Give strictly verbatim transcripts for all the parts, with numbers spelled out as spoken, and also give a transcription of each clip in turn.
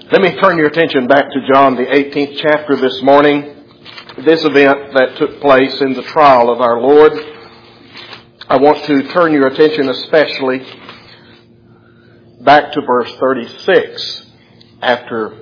Let me turn your attention back to John, the eighteenth chapter this morning. This event that took place in the trial of our Lord. I want to turn your attention especially back to verse thirty-six. After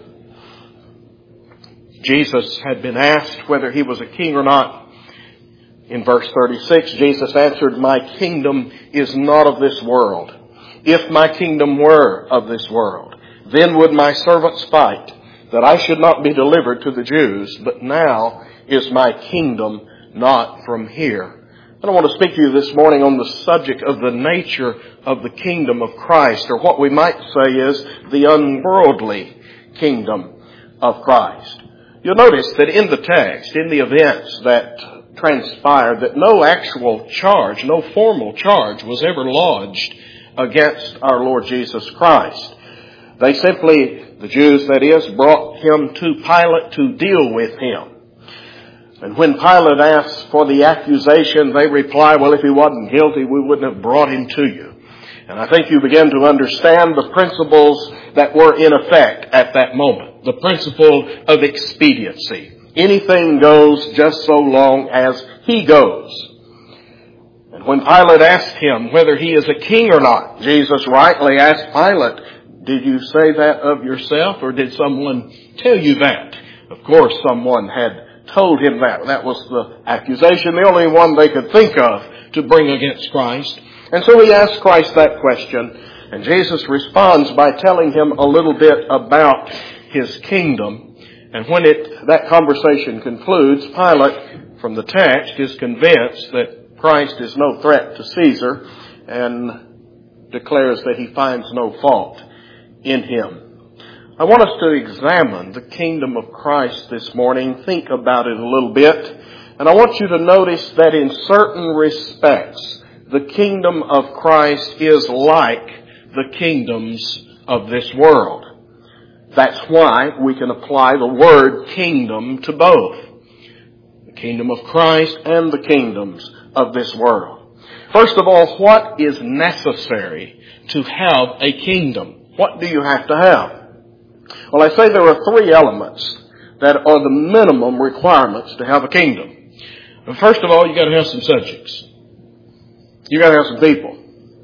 Jesus had been asked whether he was a king or not, in verse thirty-six, Jesus answered, "My kingdom is not of this world. If my kingdom were of this world, then would my servants fight, that I should not be delivered to the Jews. But now is my kingdom not from here." And I want to speak to you this morning on the subject of the nature of the kingdom of Christ, or what we might say is the unworldly kingdom of Christ. You'll notice that in the text, in the events that transpired, that no actual charge, no formal charge was ever lodged against our Lord Jesus Christ. They simply, the Jews that is, brought him to Pilate to deal with him. And when Pilate asked for the accusation, they reply, "Well, if he wasn't guilty, we wouldn't have brought him to you." And I think you begin to understand the principles that were in effect at that moment. The principle of expediency. Anything goes just so long as he goes. And when Pilate asked him whether he is a king or not, Jesus rightly asked Pilate, "Did you say that of yourself, or did someone tell you that?" Of course, someone had told him that. That was the accusation, the only one they could think of to bring against Christ. And so he asked Christ that question, and Jesus responds by telling him a little bit about his kingdom. And when it that conversation concludes, Pilate, from the text, is convinced that Christ is no threat to Caesar and declares that he finds no fault in him. I want us to examine the kingdom of Christ this morning, think about it a little bit, and I want you to notice that in certain respects, the kingdom of Christ is like the kingdoms of this world. That's why we can apply the word kingdom to both. The kingdom of Christ and the kingdoms of this world. First of all, what is necessary to have a kingdom? What do you have to have? Well, I say there are three elements that are the minimum requirements to have a kingdom. First of all, you got to have some subjects. You got to have some people.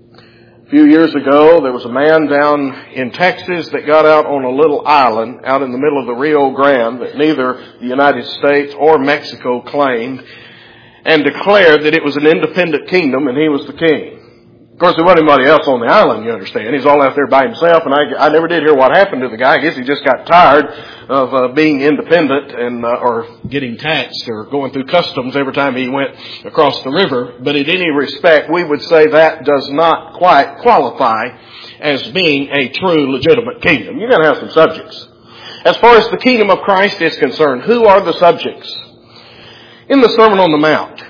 A few years ago, there was a man down in Texas that got out on a little island out in the middle of the Rio Grande that neither the United States or Mexico claimed, and declared that it was an independent kingdom and he was the king. Of course, there wasn't anybody else on the island, you understand. He's all out there by himself, and I, I never did hear what happened to the guy. I guess he just got tired of uh, being independent and uh, or getting taxed or going through customs every time he went across the river. But in any respect, we would say that does not quite qualify as being a true, legitimate kingdom. You've got to have some subjects. As far as the kingdom of Christ is concerned, who are the subjects? In the Sermon on the Mount,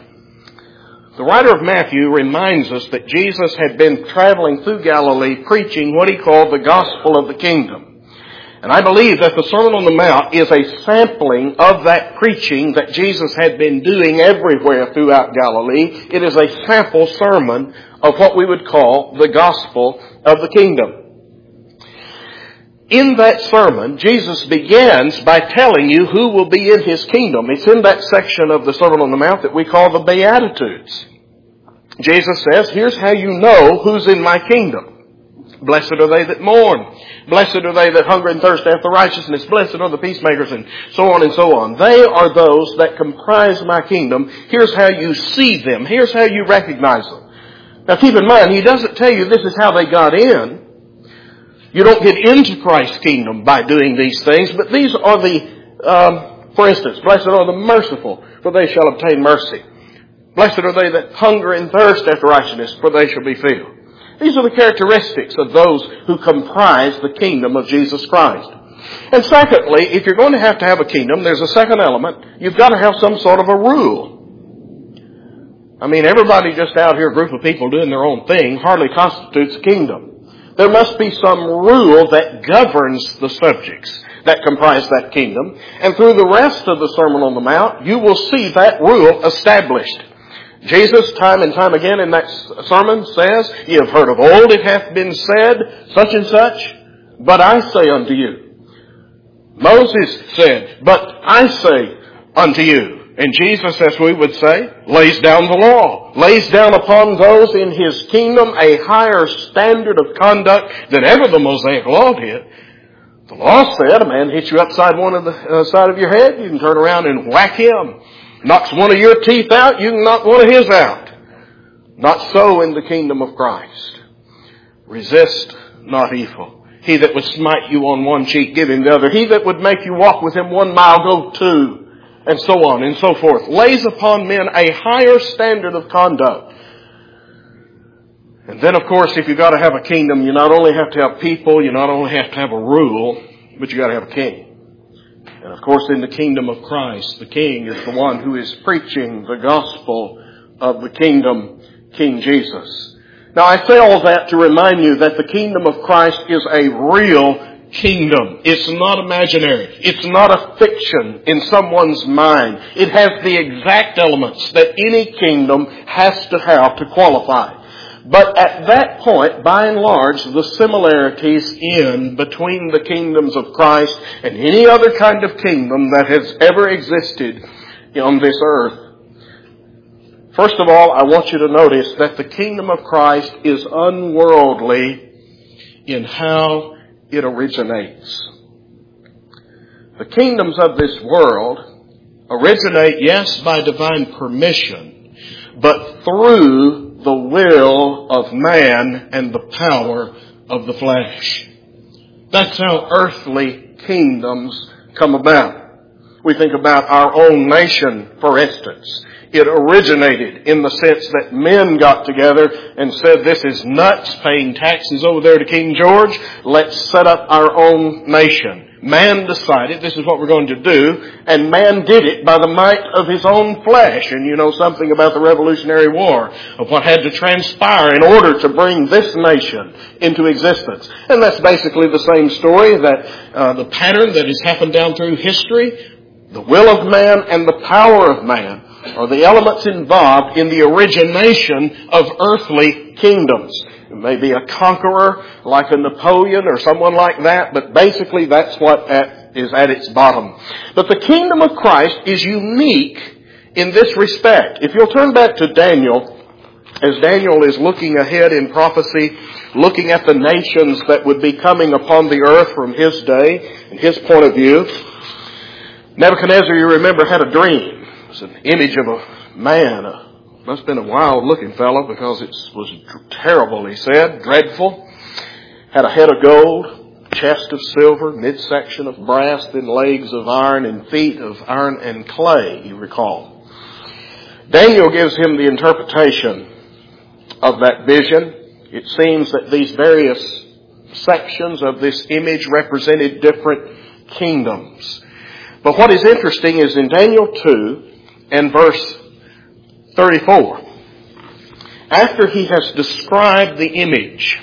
the writer of Matthew reminds us that Jesus had been traveling through Galilee preaching what he called the gospel of the kingdom. And I believe that the Sermon on the Mount is a sampling of that preaching that Jesus had been doing everywhere throughout Galilee. It is a sample sermon of what we would call the gospel of the kingdom. In that sermon, Jesus begins by telling you who will be in his kingdom. It's in that section of the Sermon on the Mount that we call the Beatitudes. Jesus says, here's how you know who's in my kingdom. Blessed are they that mourn. Blessed are they that hunger and thirst after righteousness. Blessed are the peacemakers, and so on and so on. They are those that comprise my kingdom. Here's how you see them. Here's how you recognize them. Now keep in mind, he doesn't tell you this is how they got in. You don't get into Christ's kingdom by doing these things, but these are the, um, for instance, blessed are the merciful, for they shall obtain mercy. Blessed are they that hunger and thirst after righteousness, for they shall be filled. These are the characteristics of those who comprise the kingdom of Jesus Christ. And secondly, if you're going to have to have a kingdom, there's a second element. You've got to have some sort of a rule. I mean, everybody just out here, a group of people doing their own thing, hardly constitutes a kingdom. There must be some rule that governs the subjects that comprise that kingdom. And through the rest of the Sermon on the Mount, you will see that rule established. Jesus, time and time again in that sermon, says, "Ye have heard of old it hath been said, such and such, but I say unto you." Moses said, but I say unto you. And Jesus, as we would say, lays down the law, lays down upon those in His kingdom a higher standard of conduct than ever the Mosaic law did. The law said a man hits you upside one of the uh, side of your head, you can turn around and whack him. Knocks one of your teeth out, you can knock one of his out. Not so in the kingdom of Christ. Resist not evil. He that would smite you on one cheek, give him the other. He that would make you walk with him one mile, go two. And so on and so forth. Lays upon men a higher standard of conduct. And then, of course, if you've got to have a kingdom, you not only have to have people, you not only have to have a rule, but you got to have a king. And of course, in the kingdom of Christ, the king is the one who is preaching the gospel of the kingdom, King Jesus. Now, I say all that to remind you that the kingdom of Christ is a real kingdom. It's not imaginary. It's not a fiction in someone's mind. It has the exact elements that any kingdom has to have to qualify. But at that point, by and large, the similarities in between the kingdoms of Christ and any other kind of kingdom that has ever existed on this earth. First of all, I want you to notice that the kingdom of Christ is unworldly in how it originates. The kingdoms of this world originate, yes, by divine permission, but through the will of man and the power of the flesh. That's how earthly kingdoms come about. We think about our own nation, for instance. It originated in the sense that men got together and said, this is nuts, paying taxes over there to King George. Let's set up our own nation. Man decided this is what we're going to do, and man did it by the might of his own flesh. And you know something about the Revolutionary War, of what had to transpire in order to bring this nation into existence. And that's basically the same story, that uh, the pattern that has happened down through history. The will of man and the power of man are the elements involved in the origination of earthly kingdoms. It may be a conqueror like a Napoleon or someone like that, but basically that's what at, is at its bottom. But the kingdom of Christ is unique in this respect. If you'll turn back to Daniel, as Daniel is looking ahead in prophecy, looking at the nations that would be coming upon the earth from his day and his point of view, Nebuchadnezzar, you remember, had a dream. It was an image of a man. A, must have been a wild-looking fellow because it was terrible, he said, dreadful. Had a head of gold, chest of silver, midsection of brass, then legs of iron, and feet of iron and clay, you recall. Daniel gives him the interpretation of that vision. It seems that these various sections of this image represented different kingdoms. But what is interesting is in Daniel two and verse thirty-four, after he has described the image,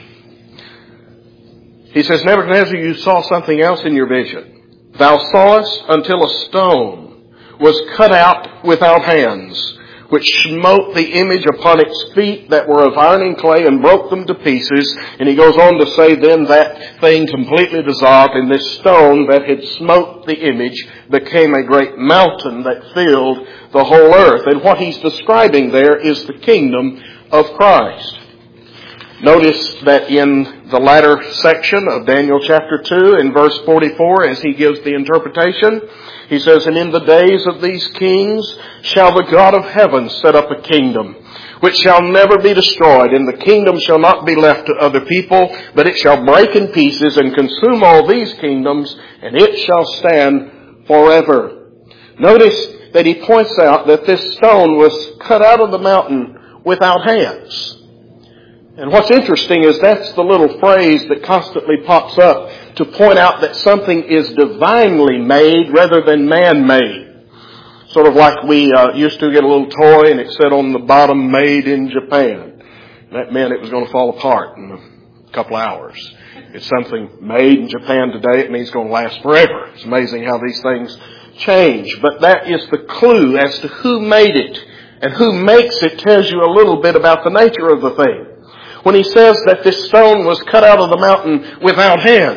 he says, Nebuchadnezzar, you saw something else in your vision. Thou sawest until a stone was cut out without hands, which smote the image upon its feet that were of iron and clay and broke them to pieces. And he goes on to say, then that thing completely dissolved, and this stone that had smote the image became a great mountain that filled the whole earth. And what he's describing there is the kingdom of Christ. Notice that in the latter section of Daniel chapter two in verse forty-four, as he gives the interpretation, he says, and in the days of these kings shall the God of heaven set up a kingdom, which shall never be destroyed, and the kingdom shall not be left to other people, but it shall break in pieces and consume all these kingdoms, and it shall stand forever. Notice that he points out that this stone was cut out of the mountain without hands. And what's interesting is that's the little phrase that constantly pops up to point out that something is divinely made rather than man-made. Sort of like we uh, used to get a little toy and it said on the bottom, made in Japan. That meant it was going to fall apart in a couple of hours. It's something made in Japan today. It means it's going to last forever. It's amazing how these things change. But that is the clue as to who made it. And who makes it tells you a little bit about the nature of the thing. When he says that this stone was cut out of the mountain without hands,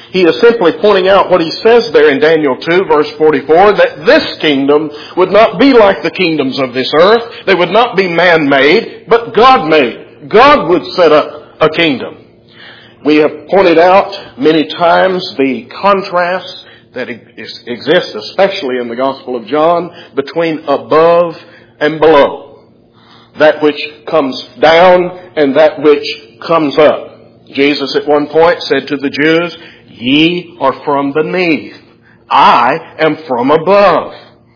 He is simply pointing out what he says there in Daniel two, verse forty-four, that this kingdom would not be like the kingdoms of this earth. They would not be man-made, but God-made. God would set up a kingdom. We have pointed out many times the contrast that exists, especially in the Gospel of John, between above and below. That which comes down and that which comes up. Jesus at one point said to the Jews, "Ye are from beneath. I am from above."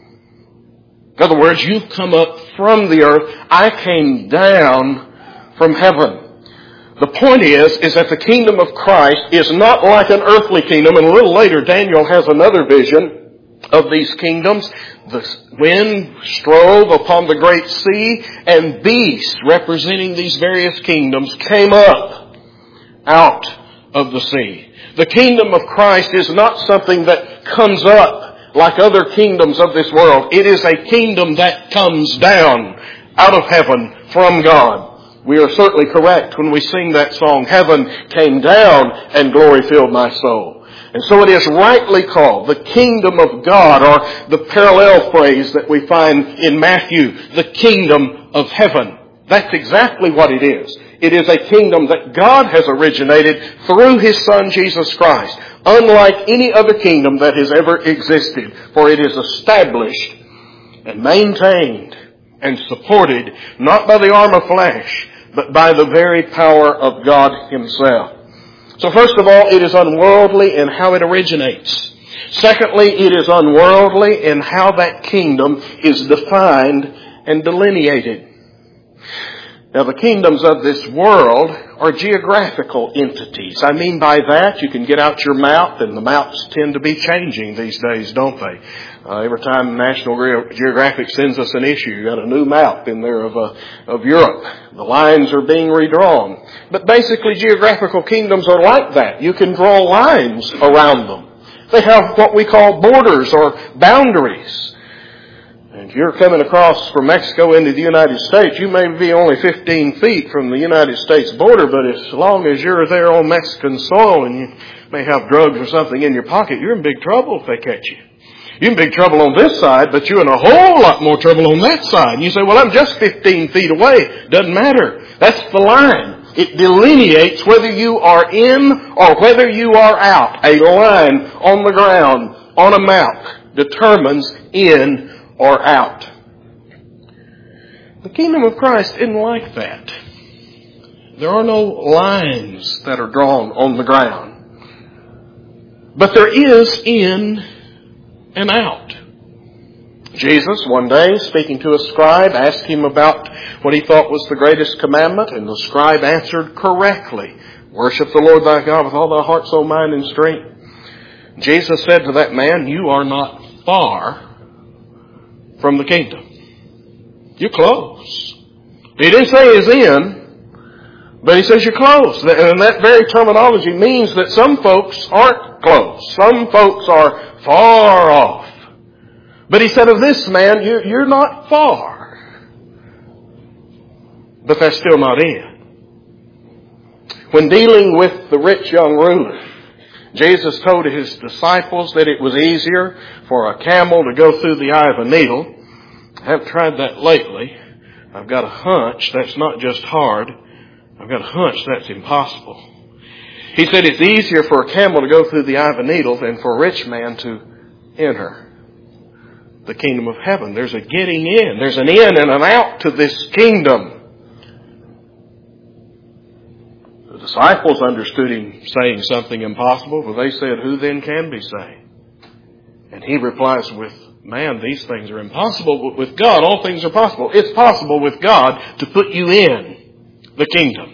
In other words, you've come up from the earth. I came down from heaven. The point is, is that the kingdom of Christ is not like an earthly kingdom. And a little later, Daniel has another vision of these kingdoms. The wind strove upon the great sea, and beasts representing these various kingdoms came up out of the sea. The kingdom of Christ is not something that comes up like other kingdoms of this world. It is a kingdom that comes down out of heaven from God. We are certainly correct when we sing that song, "Heaven came down and glory filled my soul." And so it is rightly called the kingdom of God, or the parallel phrase that we find in Matthew, the kingdom of heaven. That's exactly what it is. It is a kingdom that God has originated through His Son Jesus Christ, unlike any other kingdom that has ever existed, for it is established and maintained and supported not by the arm of flesh, but by the very power of God Himself. So first of all, it is unworldly in how it originates. Secondly, it is unworldly in how that kingdom is defined and delineated. Now, the kingdoms of this world are geographical entities. I mean by that, you can get out your map, and the maps tend to be changing these days, don't they? Uh, every time National Geographic sends us an issue, you got a new map in there of uh, of Europe. The lines are being redrawn. But basically, geographical kingdoms are like that. You can draw lines around them. They have what we call borders or boundaries. And if you're coming across from Mexico into the United States, you may be only fifteen feet from the United States border, but as long as you're there on Mexican soil and you may have drugs or something in your pocket, you're in big trouble if they catch you. You're in big trouble on this side, but you're in a whole lot more trouble on that side. And you say, "Well, I'm just fifteen feet away." Doesn't matter. That's the line. It delineates whether you are in or whether you are out. A line on the ground, on a map, determines in or out. The kingdom of Christ isn't like that. There are no lines that are drawn on the ground. But there is in and out. Jesus, one day, speaking to a scribe, asked him about what he thought was the greatest commandment, and the scribe answered correctly, "Worship the Lord thy God with all thy heart, soul, mind, and strength." Jesus said to that man, "You are not far from the kingdom. You're close." He didn't say he's in, but he says you're close. And that very terminology means that some folks aren't close. Some folks are far off. But he said of this man, you're, you're not far. But that's still not in. When dealing with the rich young ruler, Jesus told His disciples that it was easier for a camel to go through the eye of a needle. I haven't tried that lately. I've got a hunch that's not just hard. I've got a hunch that's impossible. He said it's easier for a camel to go through the eye of a needle than for a rich man to enter the kingdom of heaven. There's a getting in. There's an in and an out to this kingdom. The disciples understood Him saying something impossible, but they said, "Who then can be saved?" And He replies, "With man, these things are impossible, but with God, all things are possible." It's possible with God to put you in the kingdom.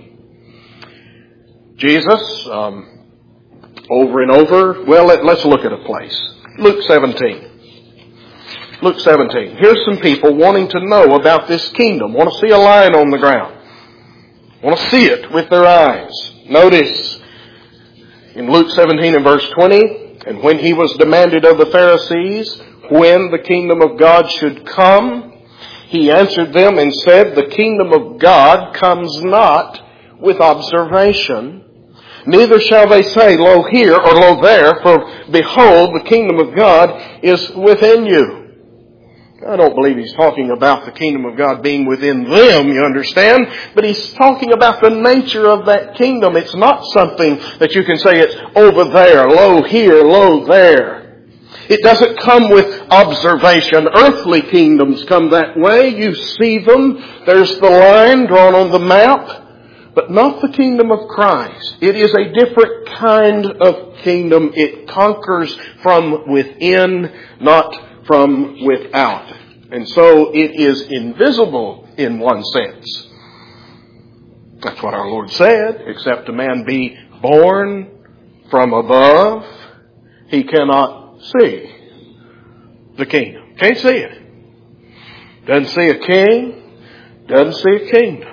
Jesus, um, over and over, well, let, let's look at a place. Luke seventeen. Luke seventeen. Here's some people wanting to know about this kingdom, want to see a line on the ground, want to see it with their eyes. Notice in Luke seventeen and verse twenty, "And when He was demanded of the Pharisees when the kingdom of God should come, He answered them and said, The kingdom of God comes not with observation, Neither shall they say, lo here or lo there, for behold, the kingdom of God is within you. I don't believe he's talking about the kingdom of God being within them, you understand? But he's talking about the nature of that kingdom. It's not something that you can say it's over there, lo here, lo there. It doesn't come with observation. Earthly kingdoms come that way. You see them. There's the line drawn on the map. But not the kingdom of Christ. It is a different kind of kingdom. It conquers from within, not from without. And so it is invisible in one sense. That's what our Lord said. Except a man be born from above, he cannot see the kingdom. Can't see it. Doesn't see a king. Doesn't see a kingdom.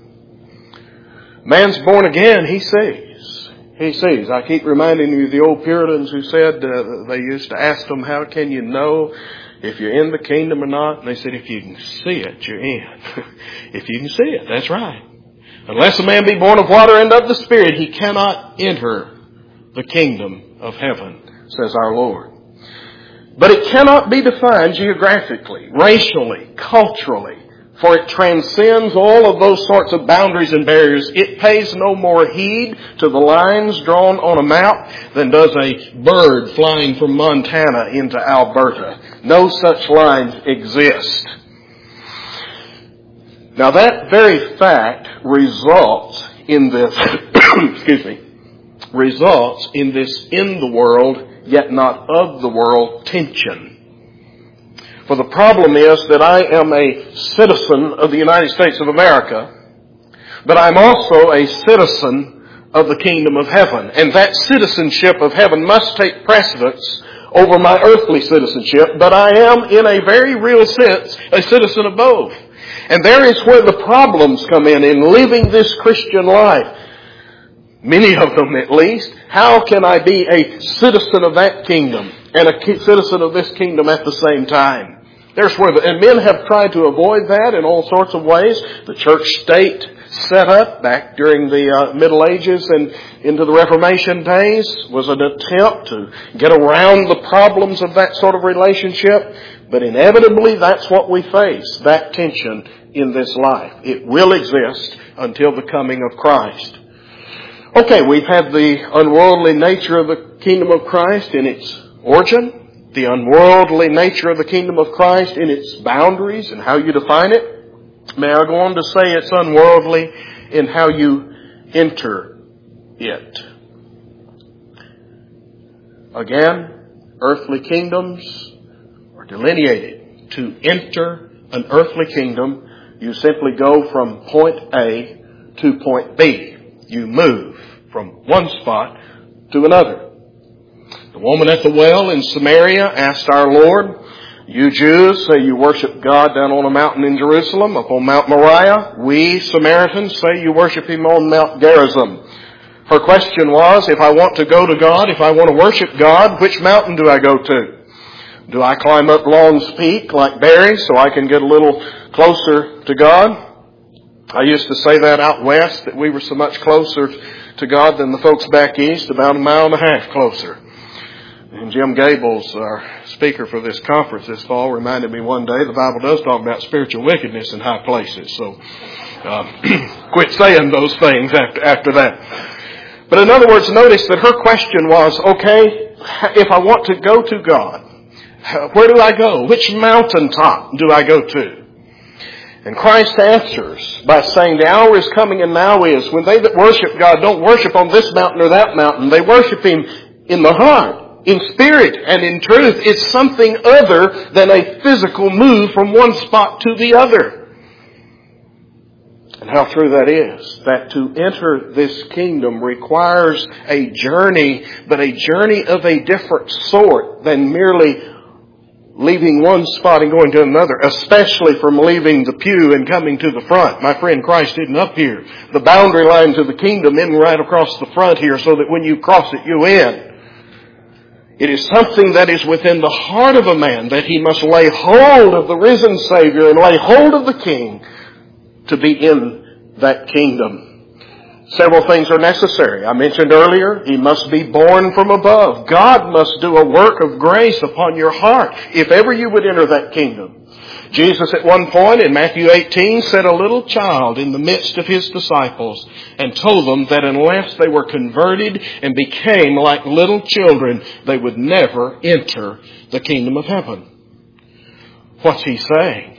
Man's born again, he sees. He sees. I keep reminding you of the old Puritans who said, uh, they used to ask them, how can you know if you're in the kingdom or not? And they said, if you can see it, you're in. If you can see it, that's right. Unless a man be born of water and of the Spirit, he cannot enter the kingdom of heaven, says our Lord. But it cannot be defined geographically, racially, culturally. For it transcends all of those sorts of boundaries and barriers. It pays no more heed to the lines drawn on a map than does a bird flying from Montana into Alberta. No such lines exist. Now that very fact results in this, excuse me, results in this in the world, yet not of the world tension. For the problem is that I am a citizen of the United States of America, but I'm also a citizen of the kingdom of heaven. And that citizenship of heaven must take precedence over my earthly citizenship, but I am, in a very real sense, a citizen of both. And there is where the problems come in, in living this Christian life. Many of them at least. How can I be a citizen of that kingdom and a citizen of this kingdom at the same time? There's where the, and men have tried to avoid that in all sorts of ways. The church state set up back during the uh, Middle Ages and into the Reformation days was an attempt to get around the problems of that sort of relationship. But inevitably that's what we face, that tension in this life. It will exist until the coming of Christ. Okay, we've had the unworldly nature of the kingdom of Christ in its origin. The unworldly nature of the kingdom of Christ in its boundaries and how you define it. May I go on to say it's unworldly in how you enter it. Again, earthly kingdoms are delineated. To enter an earthly kingdom, you simply go from point A to point B. You move from one spot to another. The woman at the well in Samaria asked our Lord, you Jews say you worship God down on a mountain in Jerusalem, up on Mount Moriah. We Samaritans say you worship Him on Mount Gerizim. Her question was, if I want to go to God, if I want to worship God, which mountain do I go to? Do I climb up Long's Peak like Barry so I can get a little closer to God? I used to say that out west, that we were so much closer to God than the folks back east, about a mile and a half closer. And Jim Gables, our speaker for this conference this fall, reminded me one day the Bible does talk about spiritual wickedness in high places. So uh, quit saying those things after, after that. But in other words, notice that her question was, okay, if I want to go to God, where do I go? Which mountaintop do I go to? And Christ answers by saying, the hour is coming and now is when they that worship God don't worship on this mountain or that mountain. They worship Him in the heart. In spirit and in truth. It's something other than a physical move from one spot to the other. And how true that is. That to enter this kingdom requires a journey, but a journey of a different sort than merely leaving one spot and going to another, especially from leaving the pew and coming to the front. My friend, Christ isn't up here. The boundary line to the kingdom isn't right across the front here so that when you cross it, you in. It is something that is within the heart of a man, that he must lay hold of the risen Savior and lay hold of the King to be in that kingdom. Several things are necessary. I mentioned earlier, he must be born from above. God must do a work of grace upon your heart if ever you would enter that kingdom. Jesus at one point in Matthew eighteen set a little child in the midst of his disciples and told them that unless they were converted and became like little children, they would never enter the kingdom of heaven. What's he saying?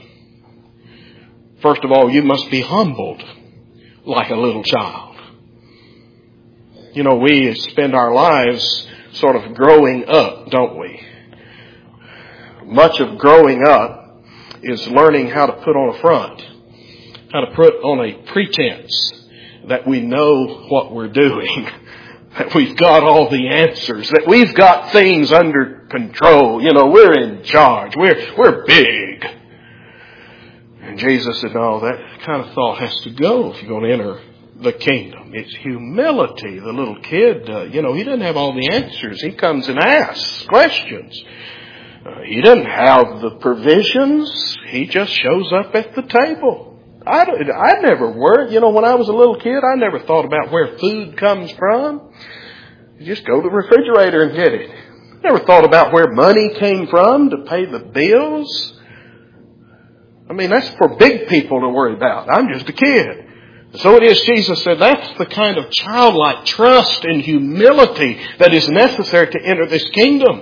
First of all, you must be humbled like a little child. You know, we spend our lives sort of growing up, don't we? Much of growing up is learning how to put on a front, how to put on a pretense that we know what we're doing, that we've got all the answers, that we've got things under control. You know, we're in charge. We're, we're big. And Jesus said, no, that kind of thought has to go if you're going to enter the kingdom. It's humility. The little kid, uh, you know, he doesn't have all the answers. He comes and asks questions. Uh, he doesn't have the provisions. He just shows up at the table. I, don't, I never worried. You know, when I was a little kid, I never thought about where food comes from. You just go to the refrigerator and get it. Never thought about where money came from to pay the bills. I mean, that's for big people to worry about. I'm just a kid. So it is, Jesus said, that's the kind of childlike trust and humility that is necessary to enter this kingdom.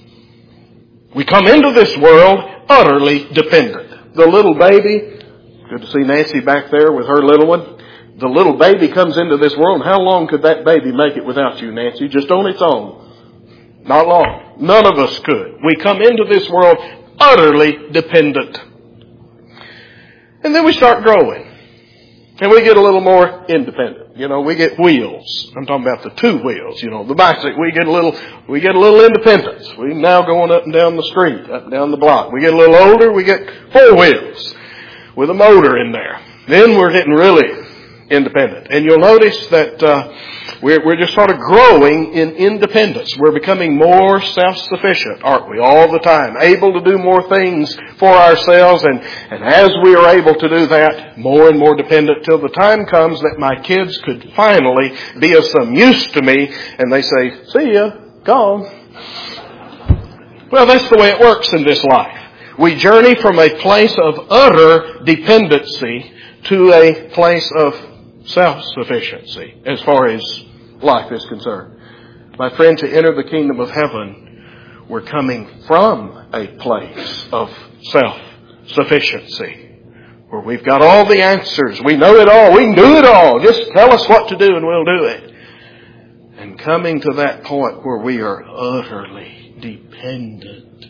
We come into this world utterly dependent. The little baby, good to see Nancy back there with her little one. The little baby comes into this world. How long could that baby make it without you, Nancy? Just on its own. Not long. None of us could. We come into this world utterly dependent. And then we start growing. And we get a little more independent. You know, we get wheels. I'm talking about the two wheels. You know, the bicycle. We get a little, we get a little independence. We now going up and down the street, up and down the block. We get a little older. We get four wheels with a motor in there. Then we're getting really independent. And you'll notice that uh, we're, we're just sort of growing in independence. We're becoming more self-sufficient, aren't we, all the time? Able to do more things for ourselves. And, and as we are able to do that, more and more dependent till the time comes that my kids could finally be of some use to me. And they say, see ya, gone. Well, that's the way it works in this life. We journey from a place of utter dependency to a place of self-sufficiency as far as life is concerned. My friend, to enter the kingdom of heaven, we're coming from a place of self-sufficiency where we've got all the answers. We know it all. We can do it all. Just tell us what to do and we'll do it. And coming to that point where we are utterly dependent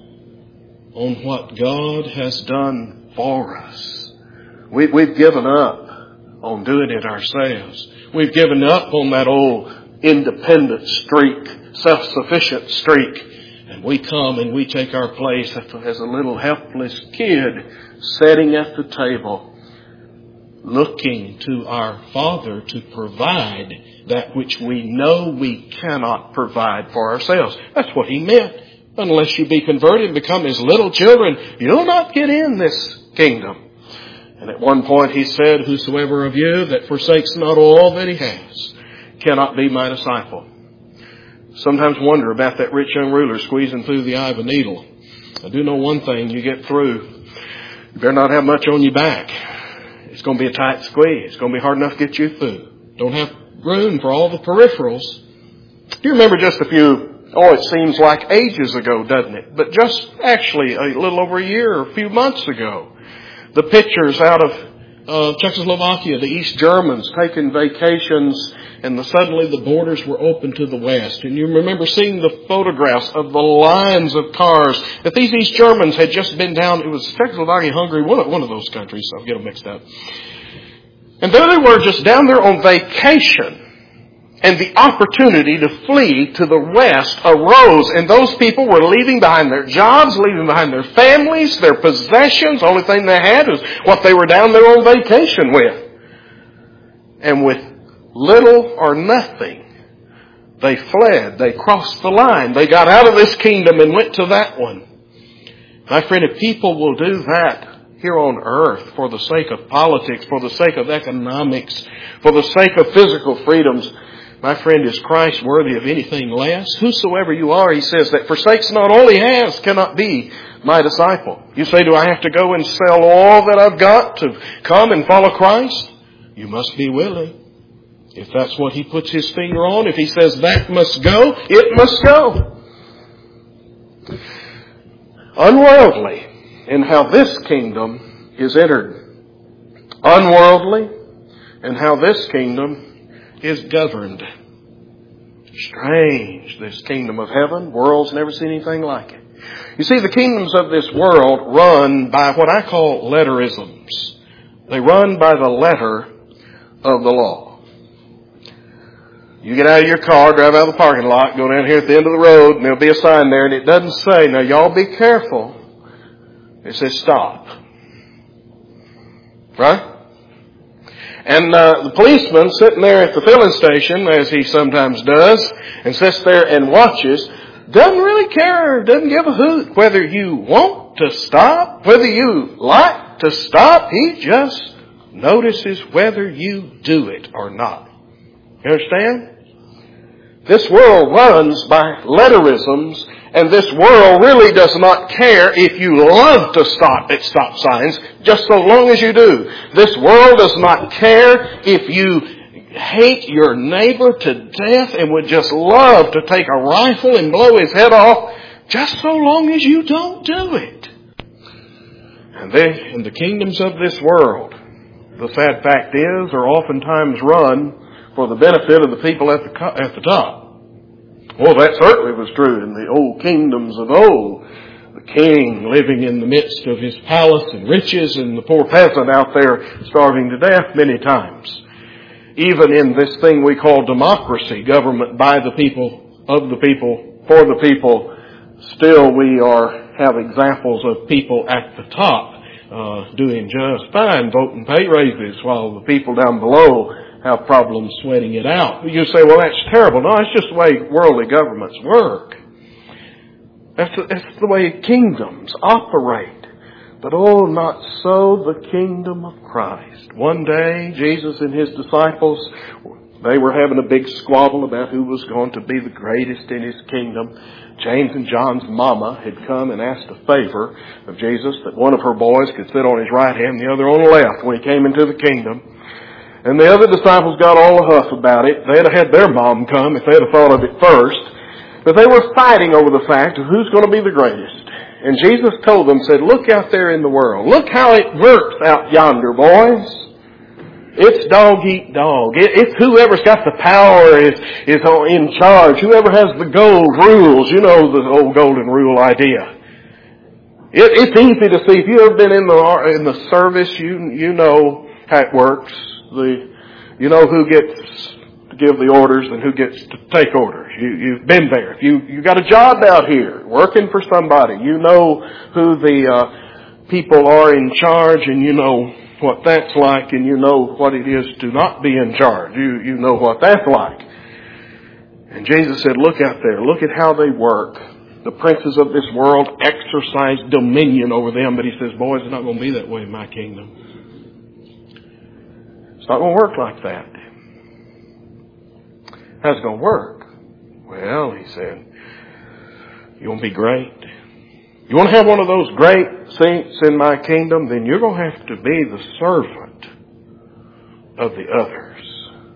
on what God has done for us. We, we've given up on doing it ourselves. We've given up on that old independent streak, self-sufficient streak. And we come and we take our place as a little helpless kid sitting at the table, looking to our Father to provide that which we know we cannot provide for ourselves. That's what He meant. Unless you be converted and become His little children, you'll not get in this kingdom. And at one point He said, whosoever of you that forsakes not all that he has cannot be my disciple. Sometimes wonder about that rich young ruler squeezing through the eye of a needle. I do know one thing, you get through, you better not have much on your back. It's going to be a tight squeeze. It's going to be hard enough to get you through. Don't have room for all the peripherals. Do you remember just a few, oh, it seems like ages ago, doesn't it? But just actually a little over a year or a few months ago, the pictures out of uh, Czechoslovakia, the East Germans taking vacations, and the, suddenly the borders were open to the West. And you remember seeing the photographs of the lines of cars that these East Germans had just been down. It was Czechoslovakia, Hungary, one of, one of those countries, so I'll get them mixed up. And there they were just down there on vacation. And the opportunity to flee to the West arose. And those people were leaving behind their jobs, leaving behind their families, their possessions. The only thing they had was what they were down there on vacation with. And with little or nothing, they fled. They crossed the line. They got out of this kingdom and went to that one. My friend, if people will do that here on earth for the sake of politics, for the sake of economics, for the sake of physical freedoms, my friend, is Christ worthy of anything less? Whosoever you are, he says, that forsakes not all he has cannot be my disciple. You say, do I have to go and sell all that I've got to come and follow Christ? You must be willing. If that's what he puts his finger on, if he says that must go, it must go. Unworldly in how this kingdom is entered. Unworldly in how this kingdom is governed. Strange, this kingdom of heaven. World's never seen anything like it. You see, the kingdoms of this world run by what I call letterisms. They run by the letter of the law. You get out of your car, drive out of the parking lot, go down here at the end of the road, and there'll be a sign there, and it doesn't say, now y'all be careful. It says stop. Right? And uh, the policeman sitting there at the filling station, as he sometimes does, and sits there and watches, doesn't really care, doesn't give a hoot whether you want to stop, whether you like to stop. He just notices whether you do it or not. You understand? This world runs by letterisms, and this world really does not care if you love to stop at stop signs, just so long as you do. This world does not care if you hate your neighbor to death and would just love to take a rifle and blow his head off, just so long as you don't do it. And they, in the kingdoms of this world, the sad fact is, are oftentimes run for the benefit of the people at the at the top. Well, that certainly was true in the old kingdoms of old. The king living in the midst of his palace and riches, and the poor peasant out there starving to death many times. Even in this thing we call democracy, government by the people, of the people, for the people, still we are have examples of people at the top uh, doing just fine, voting pay raises, while the people down below have problems sweating it out. You say, well, that's terrible. No, it's just the way worldly governments work. That's the, that's the way kingdoms operate. But oh, not so the kingdom of Christ. One day, Jesus and his disciples, they were having a big squabble about who was going to be the greatest in his kingdom. James and John's mama had come and asked a favor of Jesus, that one of her boys could sit on his right hand and the other on the left when he came into the kingdom. And the other disciples got all the huff about it. They'd have had their mom come if they'd have thought of it first. But they were fighting over the fact of who's going to be the greatest. And Jesus told them, said, look out there in the world. Look how it works out yonder, boys. It's dog eat dog. It's whoever's got the power is, is in charge. Whoever has the gold rules. You know the old golden rule idea. It, it's easy to see. If you've ever been in the, in the service, you, you know how it works. The, you know who gets to give the orders and who gets to take orders. You, you've been there. If you, you got a job out here working for somebody, you know who the uh, people are in charge, and you know what that's like, and you know what it is to not be in charge. You, you know what that's like. And Jesus said, look out there. Look at how they work. The princes of this world exercise dominion over them. But he says, boys, it's not going to be that way in my kingdom. It's not going to work like that. How's it going to work? Well, he said, you want to be great? You want to have one of those great saints in my kingdom? Then you're going to have to be the servant of the others.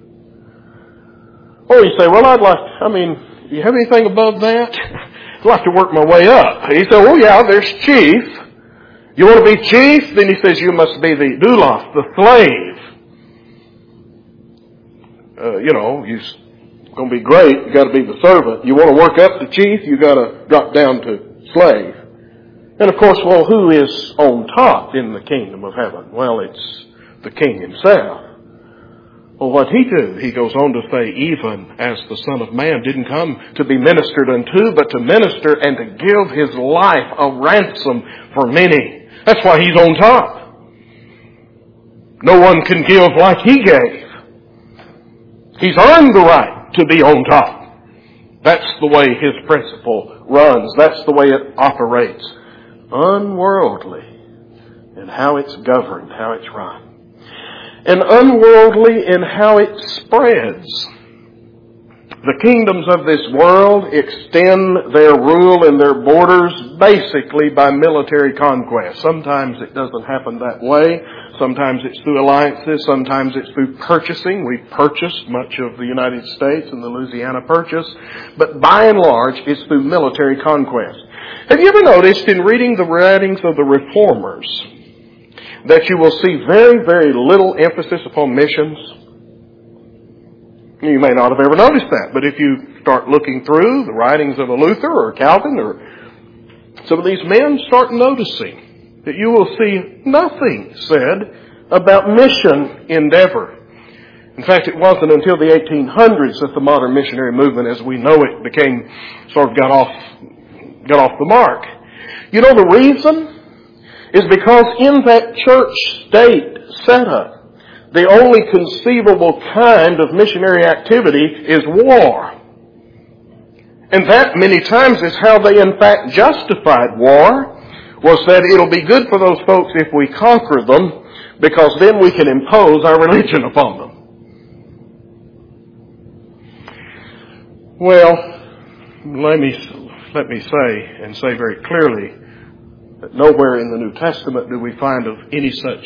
Or you say, well, I'd like, I mean, do you have anything above that? I'd like to work my way up. He said, oh yeah, there's chief. You want to be chief? Then he says, you must be the doulos, the slave. Uh, you know, you're going to be great, you got to be the servant. You want to work up to chief, you got to drop down to slave. And of course, well, who is on top in the kingdom of heaven? Well, it's the king himself. Well, what he do? He goes on to say, even as the Son of Man didn't come to be ministered unto, but to minister and to give his life a ransom for many. That's why he's on top. No one can give like he gave. He's earned the right to be on top. That's the way his principle runs. That's the way it operates. Unworldly in how it's governed, how it's run. And unworldly in how it spreads. The kingdoms of this world extend their rule and their borders basically by military conquest. Sometimes it doesn't happen that way. Sometimes it's through alliances. Sometimes it's through purchasing. We purchased much of the United States in the Louisiana Purchase. But by and large, it's through military conquest. Have you ever noticed in reading the writings of the Reformers that you will see very, very little emphasis upon missions? You may not have ever noticed that, but if you start looking through the writings of a Luther or Calvin or some of these men, start noticing that you will see nothing said about mission endeavor. In fact, it wasn't until the eighteen hundreds that the modern missionary movement as we know it became, sort of got off, got off the mark. You know the reason? Is because in that church-state setup, the only conceivable kind of missionary activity is war. And that many times is how they in fact justified war, was that it'll be good for those folks if we conquer them, because then we can impose our religion upon them. Well, let me, let me say, and say very clearly, that nowhere in the New Testament do we find of any such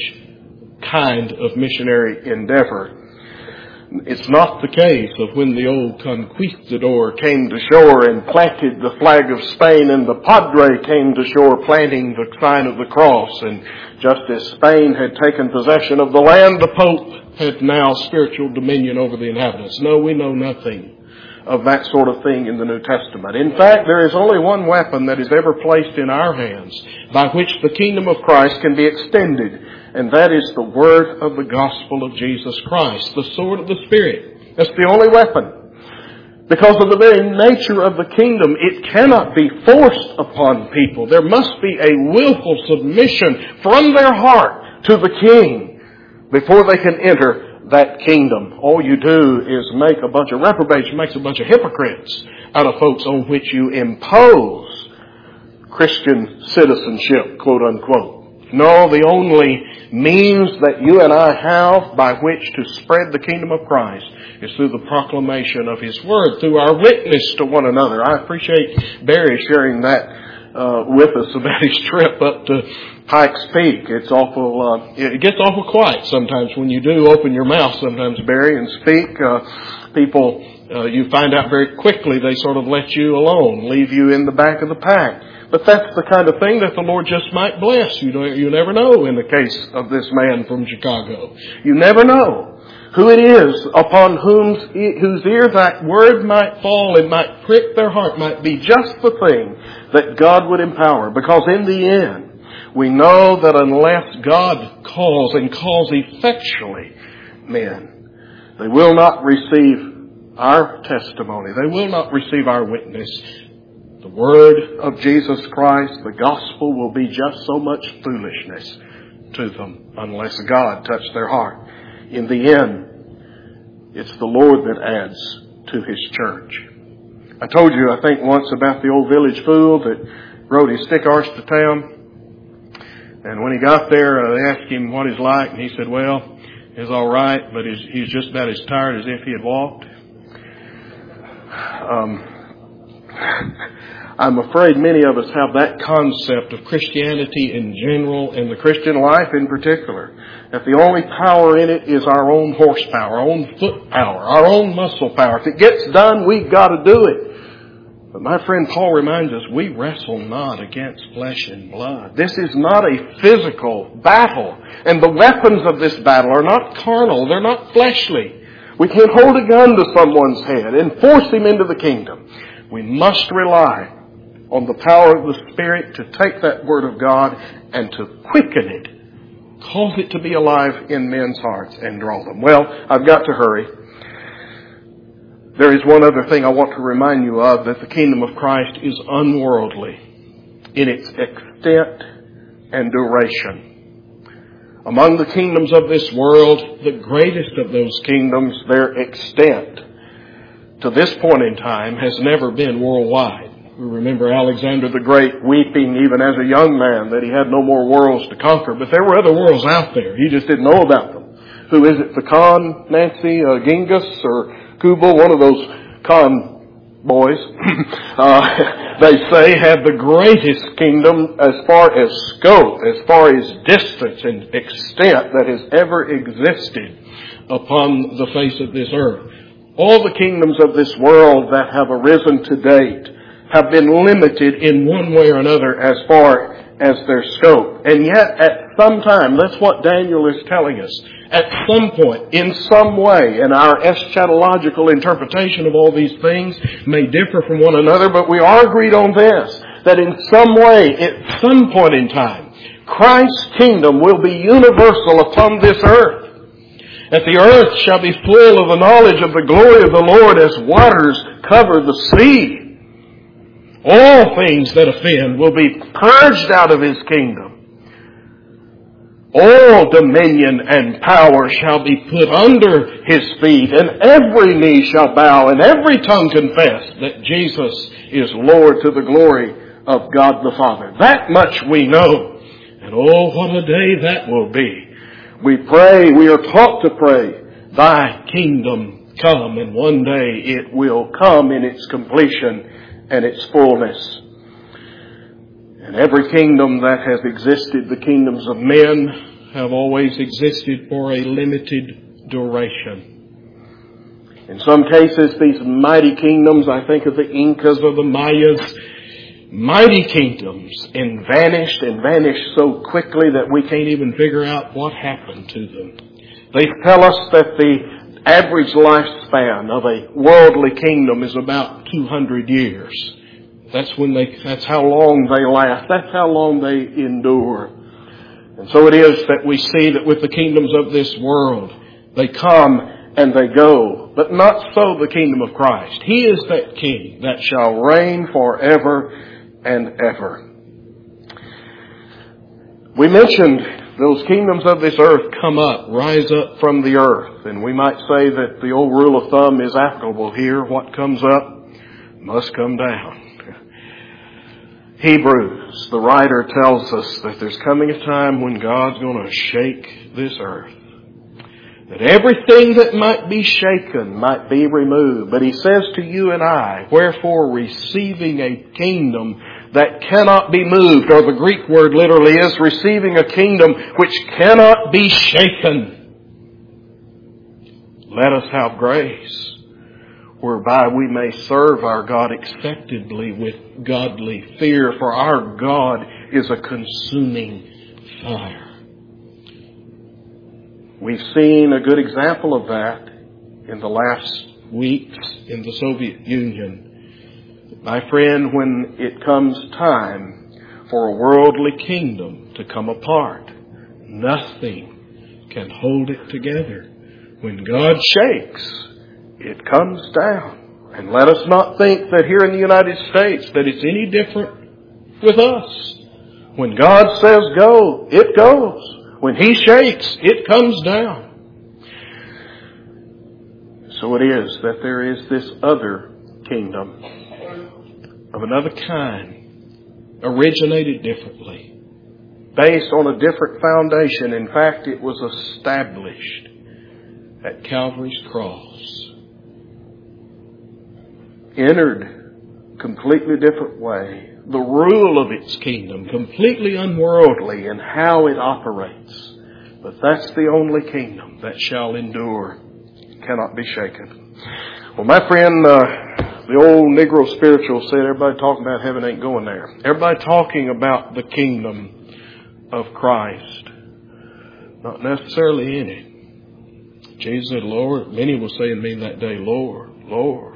kind of missionary endeavor. It's not the case of when the old conquistador came to shore and planted the flag of Spain, and the padre came to shore planting the sign of the cross, and just as Spain had taken possession of the land, the Pope had now spiritual dominion over the inhabitants. No, we know nothing of that sort of thing in the New Testament. In fact, there is only one weapon that is ever placed in our hands by which the kingdom of Christ can be extended, and that is the word of the gospel of Jesus Christ, the sword of the Spirit. That's the only weapon. Because of the very nature of the kingdom, it cannot be forced upon people. There must be a willful submission from their heart to the King before they can enter that kingdom. All you do is make a bunch of reprobates, makes a bunch of hypocrites out of folks on which you impose Christian citizenship, quote unquote. No, the only means that you and I have by which to spread the kingdom of Christ is through the proclamation of His Word, through our witness to one another. I appreciate Barry sharing that uh, with us about his trip up to Pikes Peak. It's awful, uh, it gets awful quiet sometimes when you do open your mouth sometimes, Barry, and speak. Uh, people, uh, you find out very quickly they sort of let you alone, leave you in the back of the pack. But that's the kind of thing that the Lord just might bless. You know, you never know in the case of this man from Chicago. You never know who it is upon whom, whose ear that word might fall and might prick their heart, might be just the thing that God would empower. Because in the end, we know that unless God calls and calls effectually men, they will not receive our testimony. They will not receive our witness. The word of Jesus Christ, the gospel, will be just so much foolishness to them unless God touch their heart. In the end, it's the Lord that adds to His church. I told you, I think, once about the old village fool that rode his stick horse to town. And when he got there, uh, they asked him what he's like, and he said, well, he's all right, but he's, he's just about as tired as if he had walked. Um, I'm afraid many of us have that concept of Christianity in general and the Christian life in particular. That the only power in it is our own horsepower, our own foot power, our own muscle power. If it gets done, we've got to do it. But my friend Paul reminds us, we wrestle not against flesh and blood. This is not a physical battle. And the weapons of this battle are not carnal. They're not fleshly. We can't hold a gun to someone's head and force him into the kingdom. We must rely on the power of the Spirit to take that Word of God and to quicken it, cause it to be alive in men's hearts and draw them. Well, I've got to hurry. There is one other thing I want to remind you of, that the kingdom of Christ is unworldly in its extent and duration. Among the kingdoms of this world, the greatest of those kingdoms, their extent, to this point in time, has never been worldwide. We remember Alexander the Great weeping even as a young man that he had no more worlds to conquer. But there were other worlds out there. He just didn't know about them. Who is it? The Khan, Nancy, uh, Genghis, or Kublai? One of those Khan boys, uh, they say, had the greatest kingdom as far as scope, as far as distance and extent that has ever existed upon the face of this earth. All the kingdoms of this world that have arisen to date have been limited in one way or another as far as their scope. And yet at some time, that's what Daniel is telling us, at some point, in some way, and our eschatological interpretation of all these things may differ from one another, but we are agreed on this, that in some way, at some point in time, Christ's kingdom will be universal upon this earth. That the earth shall be full of the knowledge of the glory of the Lord as waters cover the sea. All things that offend will be purged out of His kingdom. All dominion and power shall be put under His feet, and every knee shall bow, and every tongue confess that Jesus is Lord to the glory of God the Father. That much we know. And oh, what a day that will be. We pray, we are taught to pray, Thy kingdom come, and one day it will come in its completion and its fullness. And every kingdom that has existed, the kingdoms of men, have always existed for a limited duration. In some cases, these mighty kingdoms, I think of the Incas or the Mayas, mighty kingdoms, and vanished and vanished so quickly that we can't even figure out what happened to them. They tell us that the average lifespan of a worldly kingdom is about two hundred years. That's when they, that's how long they last. That's how long they endure. And so it is that we see that with the kingdoms of this world, they come and they go. But not so the kingdom of Christ. He is that King that shall reign forever and ever. We mentioned those kingdoms of this earth come up, rise up from the earth. And we might say that the old rule of thumb is applicable here. What comes up must come down. Hebrews, the writer tells us that there's coming a time when God's going to shake this earth. That everything that might be shaken might be removed. But He says to you and I, wherefore receiving a kingdom that cannot be moved, or the Greek word literally is receiving a kingdom which cannot be shaken. Let us have grace, whereby we may serve our God acceptably with godly fear, for our God is a consuming fire. We've seen a good example of that in the last weeks in the Soviet Union. My friend, when it comes time for a worldly kingdom to come apart, nothing can hold it together. When God shakes, it comes down. And let us not think that here in the United States that it's any different with us. When God says go, it goes. When He shakes, it comes down. So it is that there is this other kingdom of another kind, originated differently, based on a different foundation. In fact, it was established at Calvary's cross. Entered completely different way. The rule of its kingdom, completely unworldly in how it operates. But that's the only kingdom that shall endure, cannot be shaken. Well, my friend, uh, the old Negro spiritual said everybody talking about heaven ain't going there. Everybody talking about the kingdom of Christ. Not necessarily in it. Jesus said, Lord, many will say to me that day, Lord, Lord.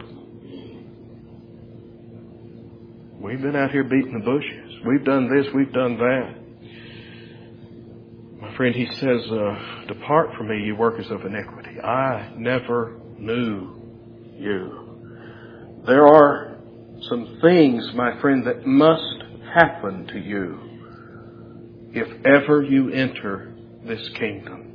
We've been out here beating the bushes. We've done this, we've done that. My friend, He says, uh, depart from me, you workers of iniquity. I never knew you. There are some things, my friend, that must happen to you if ever you enter this kingdom.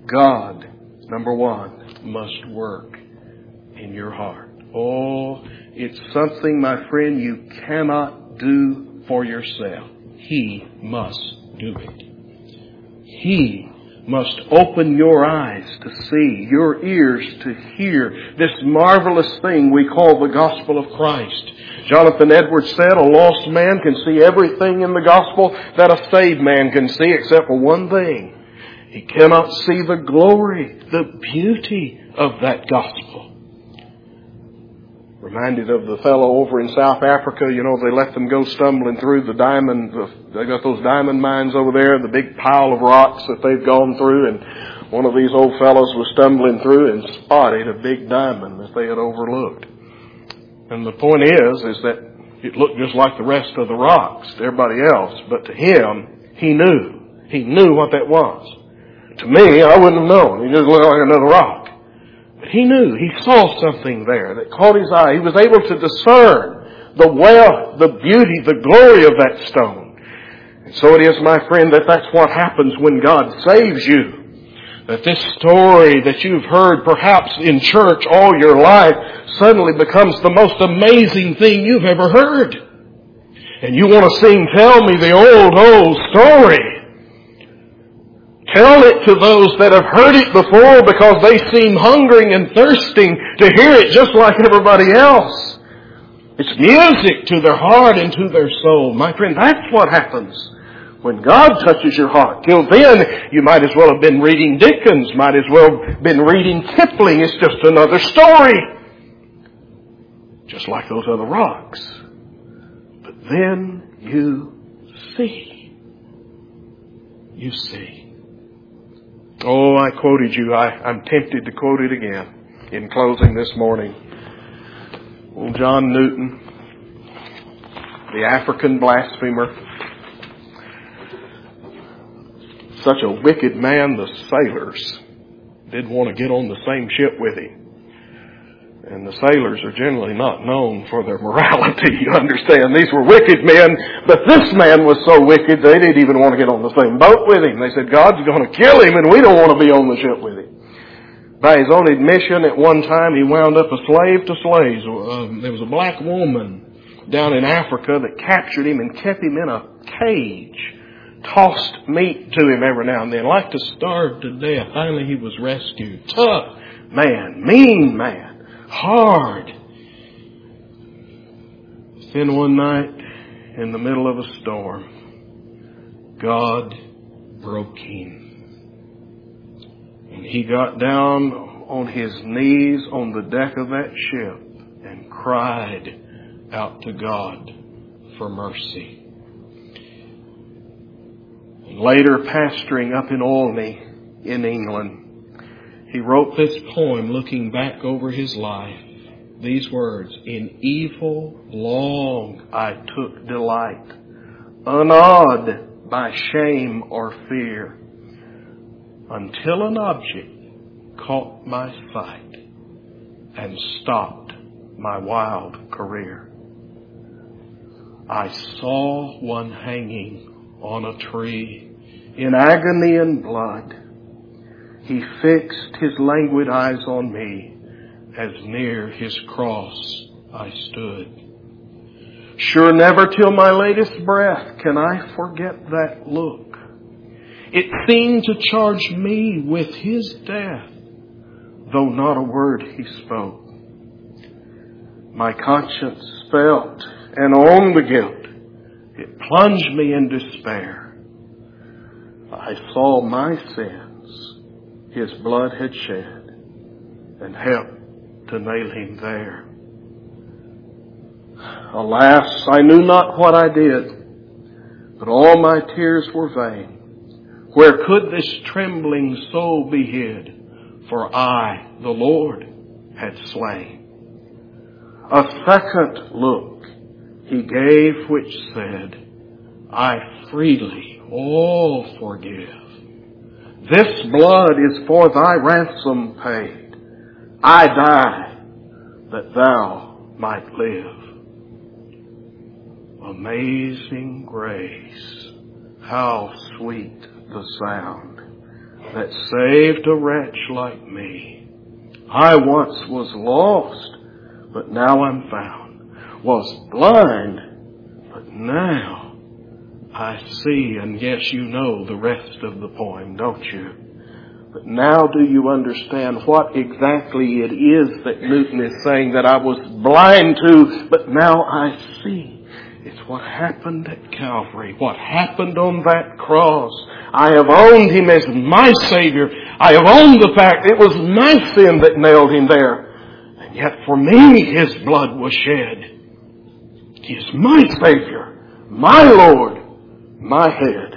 God, number one, must work in your heart. Oh, It's something, my friend, you cannot do for yourself. He must do it. He must open your eyes to see, your ears to hear this marvelous thing we call the gospel of Christ. Jonathan Edwards said, a lost man can see everything in the gospel that a saved man can see except for one thing. He cannot see the glory, the beauty of that gospel. Reminded of the fellow over in South Africa, you know, they let them go stumbling through the diamond, they got those diamond mines over there, the big pile of rocks that they've gone through, and one of these old fellows was stumbling through and spotted a big diamond that they had overlooked. And the point is, is that it looked just like the rest of the rocks to everybody else, but to him, he knew. He knew what that was. To me, I wouldn't have known. He just looked like another rock. But he knew. He saw something there that caught his eye. He was able to discern the wealth, the beauty, the glory of that stone. And so it is, my friend, that that's what happens when God saves you. That this story that you've heard perhaps in church all your life suddenly becomes the most amazing thing you've ever heard. And you want to sing, tell me the old, old story. Tell it to those that have heard it before because they seem hungering and thirsting to hear it just like everybody else. It's music to their heart and to their soul. My friend, that's what happens when God touches your heart. Till then, you might as well have been reading Dickens, might as well have been reading Kipling. It's just another story. Just like those other rocks. But then you see. You see. Oh, I quoted you. I, I'm tempted to quote it again in closing this morning. Old John Newton, the African blasphemer. Such a wicked man, the sailors did want to get on the same ship with him. And the sailors are generally not known for their morality, you understand. These were wicked men, but this man was so wicked they didn't even want to get on the same boat with him. They said, God's going to kill him and we don't want to be on the ship with him. By his own admission, at one time he wound up a slave to slaves. Uh, there was a black woman down in Africa that captured him and kept him in a cage. Tossed meat to him every now and then, like to starve to death. Finally he was rescued. Tough man, mean man. Hard. Then one night, in the middle of a storm, God broke him. And he got down on his knees on the deck of that ship and cried out to God for mercy. And later, pastoring up in Olney in England, he wrote this poem looking back over his life. These words, in evil long I took delight, unawed by shame or fear, until an object caught my sight and stopped my wild career. I saw one hanging on a tree in agony and blood. He fixed his languid eyes on me as near his cross I stood. Sure, never till my latest breath can I forget that look. It seemed to charge me with his death, though not a word he spoke. My conscience felt and owned the guilt. It plunged me in despair. I saw my sin his blood had shed, and helped to nail him there. Alas, I knew not what I did, but all my tears were vain. Where could this trembling soul be hid? For I, the Lord, had slain. A second look he gave which said, I freely all forgive. This blood is for thy ransom paid. I die that thou might live. Amazing grace, how sweet the sound that saved a wretch like me. I once was lost, but now I'm found. was blind, but now I see. And yes, you know the rest of the poem, don't you? But now do you understand what exactly it is that Newton is saying that I was blind to, but now I see? It's what happened at Calvary, what happened on that cross. I have owned Him as my Savior. I have owned the fact it was my sin that nailed Him there. And yet for me His blood was shed. He is my Savior, my Lord, my head.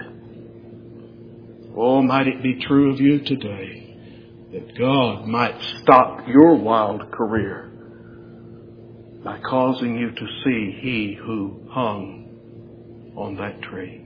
Oh, might it be true of you today that God might stop your wild career by causing you to see He who hung on that tree.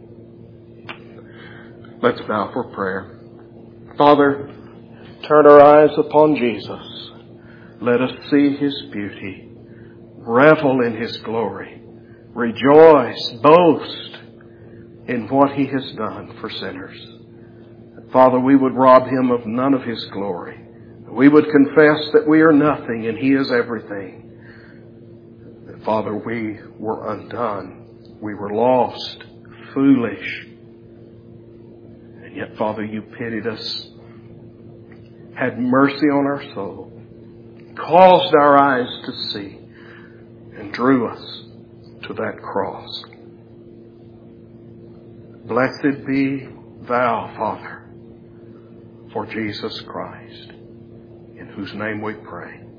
Let's bow for prayer. Father, turn our eyes upon Jesus. Let us see His beauty, revel in His glory, rejoice, boast in what He has done for sinners. Father, we would rob Him of none of His glory. We would confess that we are nothing and He is everything. Father, we were undone. We were lost, foolish. And yet, Father, you pitied us, had mercy on our soul, caused our eyes to see, and drew us to that cross. Blessed be Thou, Father, for Jesus Christ, in whose name we pray.